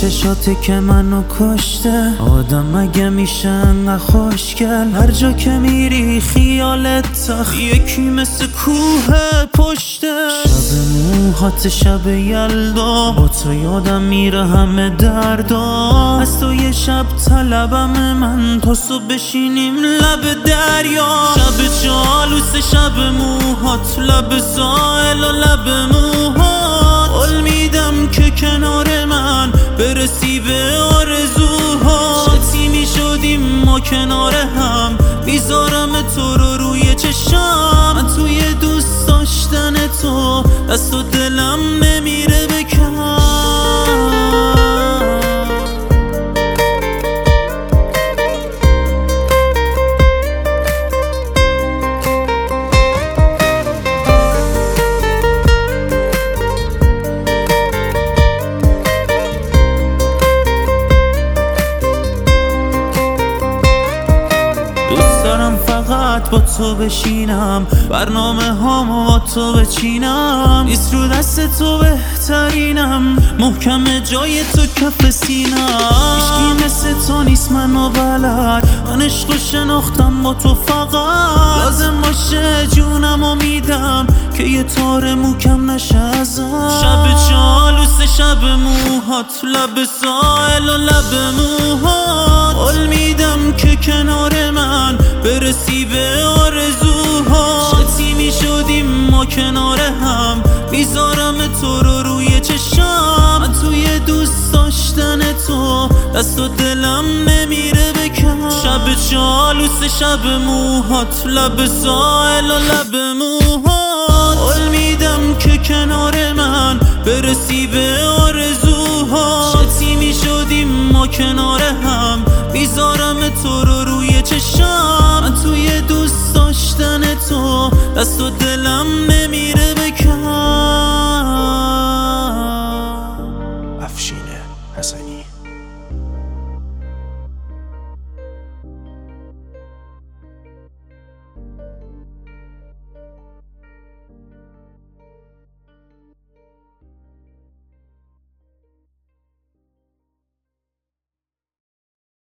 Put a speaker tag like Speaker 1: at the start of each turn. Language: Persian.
Speaker 1: چشاته که منو کشته. آدم مگه میشه انقدر خوشگل؟ هر جا که میری خیالت تخت یکی مثل کوه پشته. شب موهات شب یلدا، با تو یادم میره همه دردا. از تو یه شب طلبم من تا صبح بشینیم لب دریا. شب جالوس شب موهات، لب ساحل و لب موهات. قول میدم که کنار من برسی به آرزوها. چتی میشدیم ما کنار هم، میذارم تو رو روی چشم. من توی دوست داشتن تو دست و دلم نمیره بکن. فقط با تو بشینم، برنامه هامو با تو بچینم. نیست رو دست تو بهترینم، محکم جای تو کف سینم. هیچکی مثل تو نیست منو بلد، من عشق و شناختم با تو فقط. لازم باشه جونمو میدم که یه تار موکم نشه ازم. شب جالوس شب موهات، لب ساحل و لب موهات. قول میدم که کنار من برسی به آرزوها. چتی میشدیم ما کنار هم، میذارم تو رو روی چشم. من توی دوست داشتن تو دست و دلم نمیره بکن. شب جالوس شب موهات، لب ساحل و لب موهات. قول میدم که کنار من برسی به آرزوها. چتی میشدیم ما کنار هم، میذارم تو